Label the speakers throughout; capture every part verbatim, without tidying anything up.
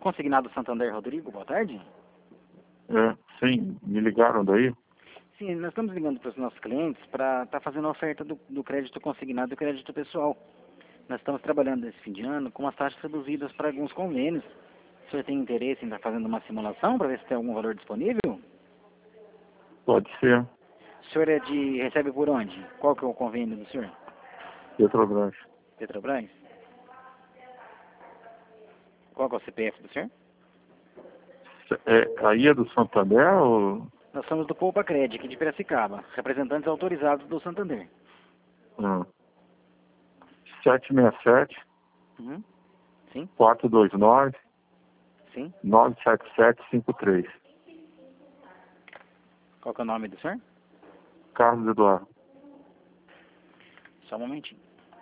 Speaker 1: Consignado Santander, Rodrigo, boa tarde.
Speaker 2: É, sim, me ligaram daí?
Speaker 1: Sim, nós estamos ligando para os nossos clientes para estar tá fazendo a oferta do, do crédito consignado e do crédito pessoal. Nós estamos trabalhando nesse fim de ano com as taxas reduzidas para alguns convênios. O senhor tem interesse em estar fazendo uma simulação para ver se tem algum valor disponível?
Speaker 2: Pode ser.
Speaker 1: O senhor é de... recebe por onde? Qual que é o convênio do senhor?
Speaker 2: Petrobras.
Speaker 1: Petrobras? Qual que é o C P F do senhor?
Speaker 2: É, aí é do Santander ou...
Speaker 1: Nós somos do Poupa Crédito, aqui de Piracicaba, representantes autorizados do Santander.
Speaker 2: Hum. sete seis sete,
Speaker 1: Uhum. Sim,
Speaker 2: quatro dois nove,
Speaker 1: sim.
Speaker 2: nove sete sete cinco três.
Speaker 1: Qual que é o nome do senhor?
Speaker 2: Carlos Eduardo.
Speaker 1: Só um momentinho.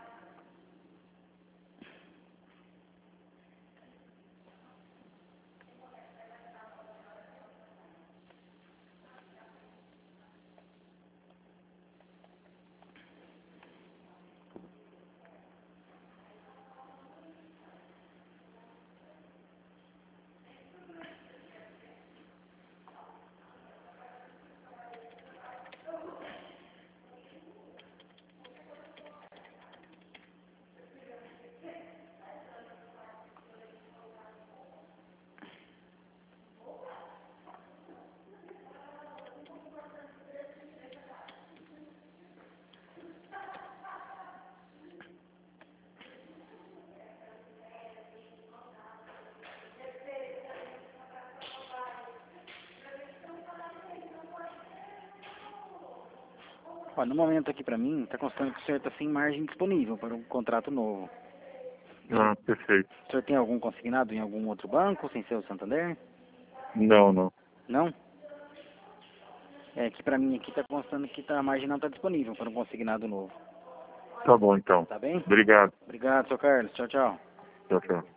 Speaker 1: Olha, no momento aqui para mim, está constando que o senhor está sem margem disponível para um contrato novo.
Speaker 2: Ah, perfeito.
Speaker 1: O senhor tem algum consignado em algum outro banco, sem ser o Santander?
Speaker 2: Não, não.
Speaker 1: Não? É que para mim aqui está constando que tá, a margem não está disponível para um consignado novo.
Speaker 2: Tá bom, então.
Speaker 1: Tá bem?
Speaker 2: Obrigado.
Speaker 1: Obrigado, seu Carlos. Tchau, tchau.
Speaker 2: Tchau, tchau.